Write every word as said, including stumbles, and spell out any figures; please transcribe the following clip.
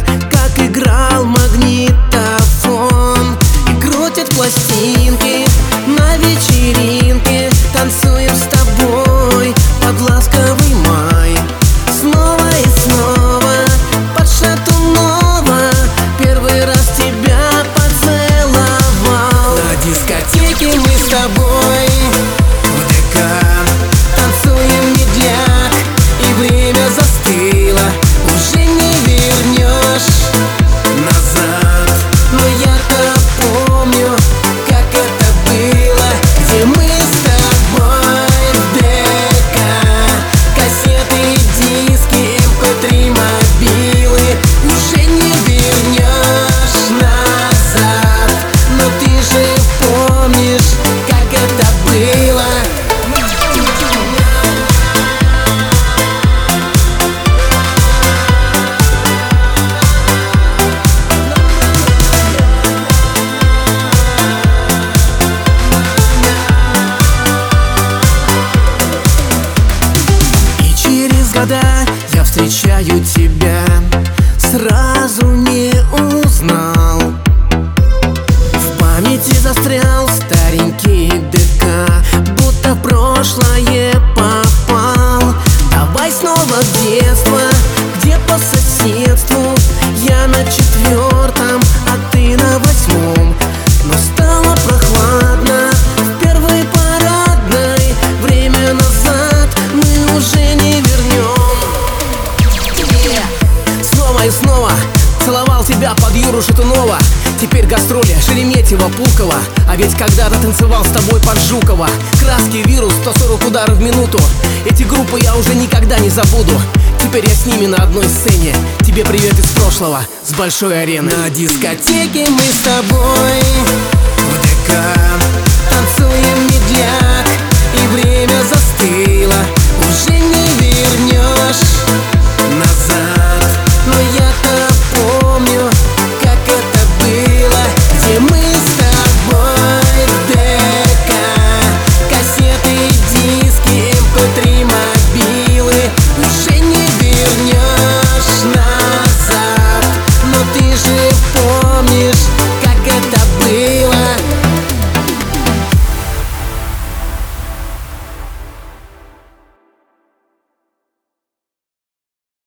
как играл магнитофон. И крутят пластинки на вечеринке. Танцуем с тобой под ласковый май. Снова и снова под Шатунова первый раз тебя поцеловал. На дискотеке мы с тобой в ДК танцуем медляк, и время застыло, уже не вернешь назад. Но я-то помню, как это было, где мы с тобой в ДК. Кассеты, диски, эм пэ три, мобилы, уже не вернешь назад. Но ты же помнишь, как это было. Я встречаю тебя, сразу не узнал. В памяти застрял старенький ДК, будто в прошлое попал. Давай снова в детство, где по соседству я на четвертом, а ты на восьмом. Но стало прохладно в первой парадной, время назад мы уже не вернем. И снова целовал тебя под Юру Шатунова. Теперь гастроли Шереметьево, Пулково. А ведь когда-то танцевал с тобой под Жукова. Краски, Вирус, сто сорок ударов в минуту. Эти группы я уже никогда не забуду. Теперь я с ними на одной сцене. Тебе привет из прошлого, с большой арены. На дискотеке мы с тобой в ДК танцуем медляк, и время застыло, уже не вернешь